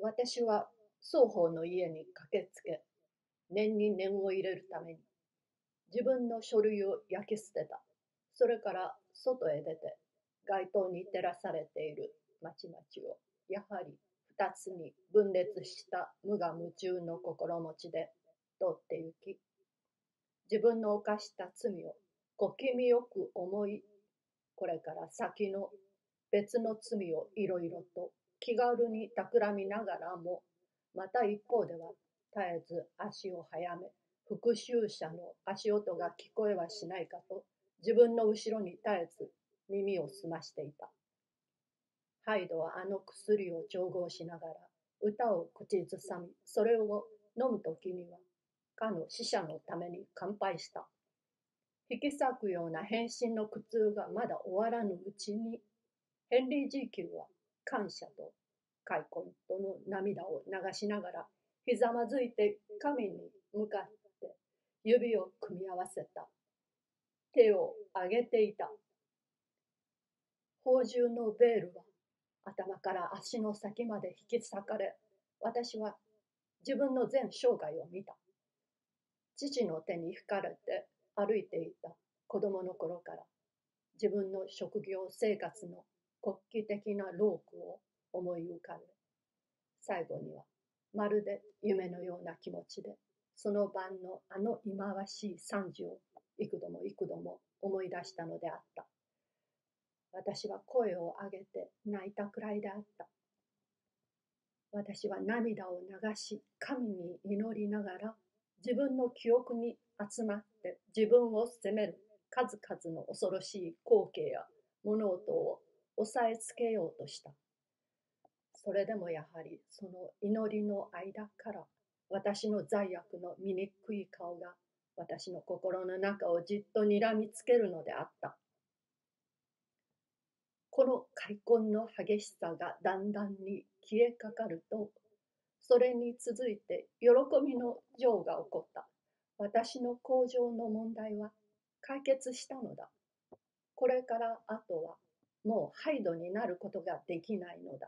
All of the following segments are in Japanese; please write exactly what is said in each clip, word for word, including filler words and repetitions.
私は双方の家に駆けつけ、念に念を入れるために、自分の書類を焼き捨てた。それから外へ出て、街灯に照らされている町々を、やはり二つに分裂した無我夢中の心持ちで通って行き、自分の犯した罪を小気味よく思い、これから先の別の罪をいろいろと気軽に企みながらも、また一方では絶えず足を速め、復讐者の足音が聞こえはしないかと、自分の後ろに絶えず耳を澄ましていた。ハイドはあの薬を調合しながら歌を口ずさみ、それを飲むときには、かの死者のために乾杯した。引き裂くような変身の苦痛がまだ終わらぬうちに、ヘンリー・ジーキューは感謝と悔恨との涙を流しながら、ひざまずいて神に向かって指を組み合わせた。手を上げていた。宝珠のベールは頭から足の先まで引き裂かれ、私は自分の全生涯を見た。父の手に引かれて歩いていた子供の頃から、自分の職業生活の国旗的な労苦を思い浮かべ、最後にはまるで夢のような気持ちで、その晩のあの忌まわしい惨事を幾度も幾度も思い出したのであった。私は声を上げて泣いたくらいであった。私は涙を流し、神に祈りながら、自分の記憶に集まって自分を責める数々の恐ろしい光景や物音を抑えつけようとした。それでもやはりその祈りの間から私の罪悪の醜い顔が私の心の中をじっと睨みつけるのであった。この悔恨の激しさがだんだんに消えかかると、それに続いて喜びの情が起こった。私の工場の問題は解決したのだ。これからあとはもうハイドになることができないのだ。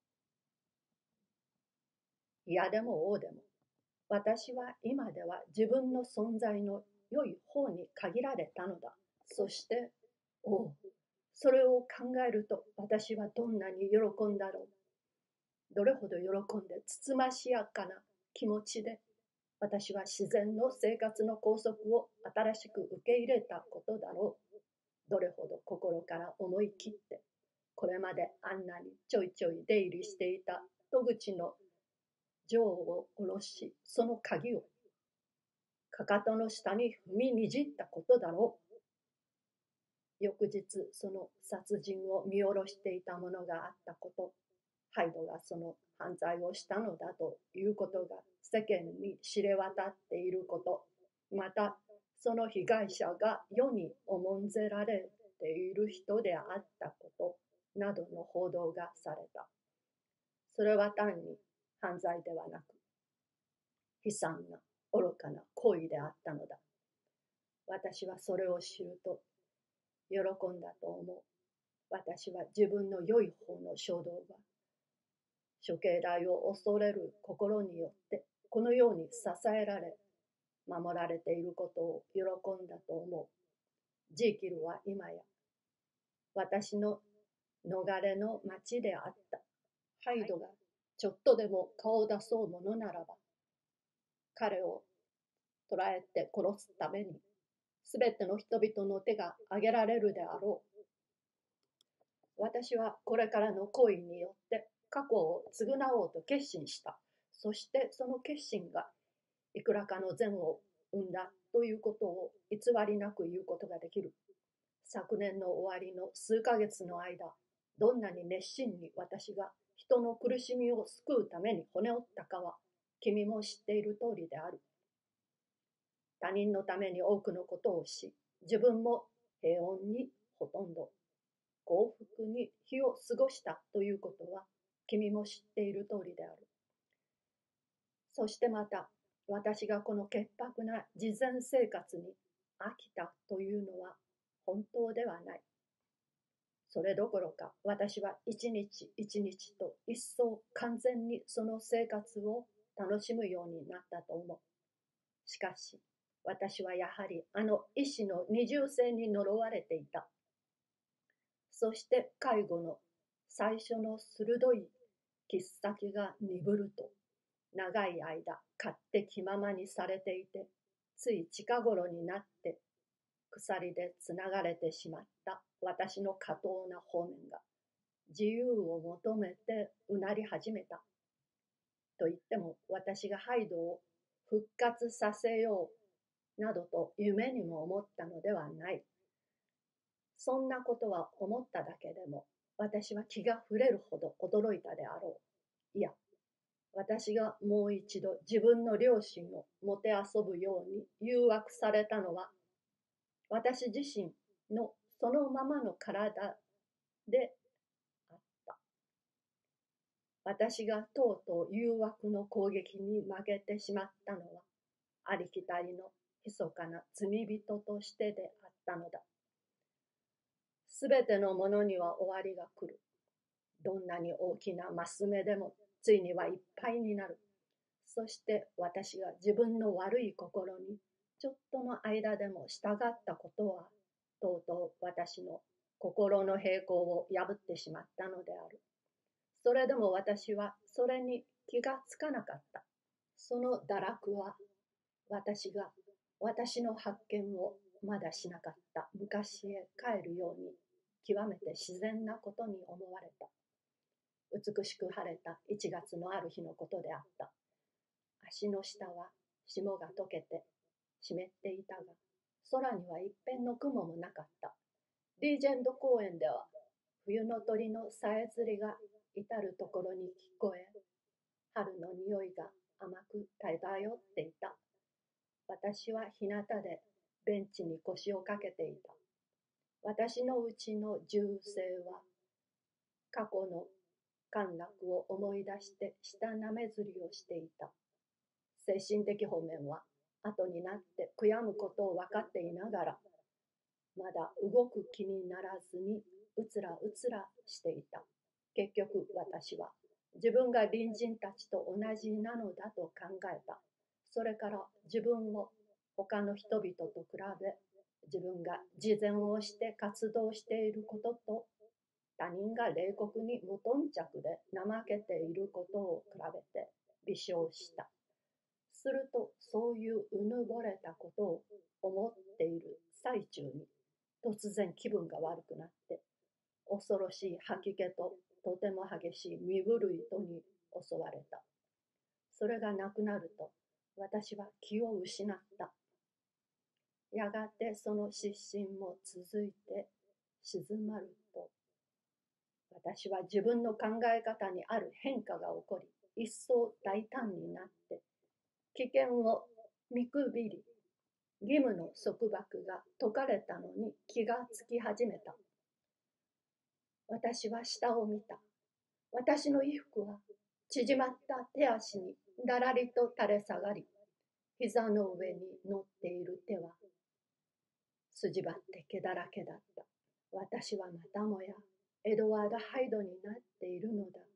いやでも王でも、私は今では自分の存在の良い方に限られたのだ。そして、おう、それを考えると私はどんなに喜んだろう。どれほど喜んでつつましやかな気持ちで、私は自然の生活の拘束を新しく受け入れたことだろう。どれほど心から思い切って、これまであんなにちょいちょい出入りしていた戸口の錠を下ろし、その鍵をかかとの下に踏みにじったことだろう。翌日、その殺人を見下ろしていたものがあったこと、ハイドがその犯罪をしたのだということが世間に知れ渡っていること、またその被害者が世に重んぜられている人であったことなどの報道がされた。それは単に犯罪ではなく、悲惨な愚かな行為であったのだ。私はそれを知ると喜んだと思う。私は自分の良い方の衝動が処刑台を恐れる心によってこのように支えられ守られていることを喜んだと思う。ジーキルは今や私の逃れの町であった。ハイドがちょっとでも顔を出そうものならば、彼を捕らえて殺すためにすべての人々の手が挙げられるであろう。私はこれからの行為によって過去を償おうと決心した。そしてその決心がいくらかの善を生んだということを偽りなく言うことができる。昨年の終わりの数ヶ月の間、どんなに熱心に私が人の苦しみを救うために骨折ったかは君も知っている通りである。他人のために多くのことをし、自分も平穏にほとんど幸福に日を過ごしたということは君も知っている通りである。そしてまた私がこの潔白な慈善生活に飽きたというのは本当ではない。 それどころか、私は一日一日と一層完全にその生活を楽しむようになったと思う。しかし、私はやはりあの意志の二重性に呪われていた。そして介護の最初の鋭い切っ先が鈍ると、長い間勝手気ままにされていて、つい近頃になって鎖でつながれてしまった私の下等な方面が自由を求めてうなり始めた。と言っても私がハイドを復活させようなどと夢にも思ったのではない。そんなことは思っただけでも私は気が触れるほど驚いたであろう。いや、私がもう一度自分の両親をもてあそぶように誘惑されたのは、私自身のそのままの体であった。私がとうとう誘惑の攻撃に負けてしまったのは、ありきたりの密かな罪人としてであったのだ。すべてのものには終わりが来る。どんなに大きなマス目でもついにはいっぱいになる。そして私が自分の悪い心にちょっとの間でも従ったことは、とうとう私の心の平衡を破ってしまったのである。それでも私はそれに気がつかなかった。その堕落は私が私の発見をまだしなかった昔へ帰るように極めて自然なことに思われた。美しく晴れたいちがつのある日のことであった。足の下は霜が溶けて湿っていたが、空には一片の雲もなかった。リージェンド公園では冬の鳥のさえずりが至るところに聞こえ、春の匂いが甘く漂っていた。私は日向でベンチに腰をかけていた。私のうちの銃声は過去の陥落を思い出して舌なめずりをしていた。精神的方面は後になって悔やむことを分かっていながら、まだ動く気にならずにうつらうつらしていた。結局私は自分が隣人たちと同じなのだと考えた。それから自分を他の人々と比べ、自分が慈善をして活動していることと他人が冷酷に無頓着で怠けていることを比べて微笑した。するとそういううぬぼれたことを思っている最中に突然気分が悪くなって恐ろしい吐き気ととても激しい身震いとに襲われた。それがなくなると私は気を失った。やがてその失神も続いて静まると、私は自分の考え方にある変化が起こり、一層大胆になって危険を見くびり、義務の束縛が解かれたのに気がつき始めた。私は下を見た。私の衣服は縮まった手足にだらりと垂れ下がり、膝の上に乗っている手は筋張って毛だらけだった。私はまたもやエドワード・ハイドになっているのだ。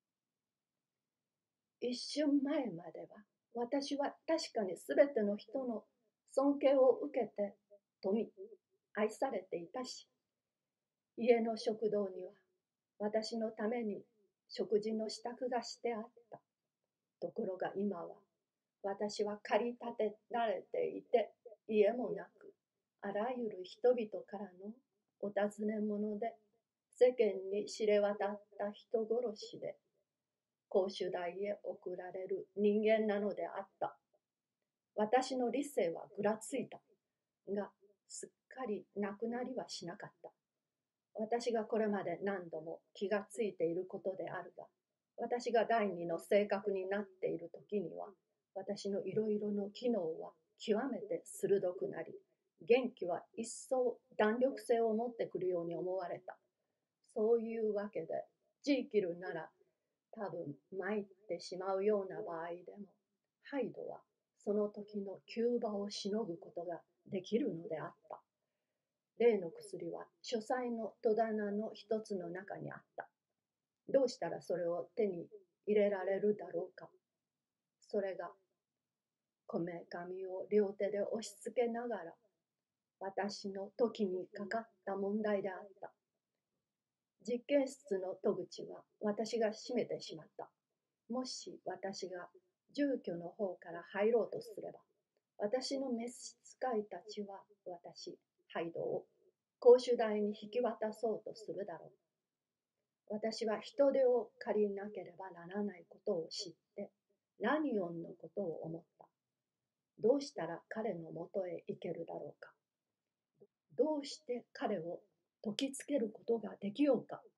一瞬前までは私は確かにすべての人の尊敬を受けて富、愛されていたし、家の食堂には私のために食事の支度がしてあった。ところが今は私は駆り立てられていて、家もなく、あらゆる人々からのお尋ね者で、世間に知れ渡った人殺しで、公主台へ送られる人間なのであった。私の理性はぐらついたが、すっかりなくなりはしなかった。私がこれまで何度も気がついていることであるが、私が第二の性格になっている時には、私のいろいろの機能は極めて鋭くなり、元気は一層弾力性を持ってくるように思われた。そういうわけで、ジーキルなら多分参ってしまうような場合でも、ハイドはその時の急場をしのぐことができるのであった。 例の薬は書斎の戸棚の一つの中にあった。どうしたらそれを手に入れられるだろうか。それがこめかみを両手で押し付けながら私の時にかかった問題であった。実験室の戸口は私が閉めてしまった。もし私が住居の方から入ろうとすれば、私の召使いたちは私、ハイドを公衆台に引き渡そうとするだろう。私は人手を借りなければならないことを知って、ラニオンのことを思った。どうしたら彼のもとへ行けるだろうか。どうして彼を説きつけることができようか。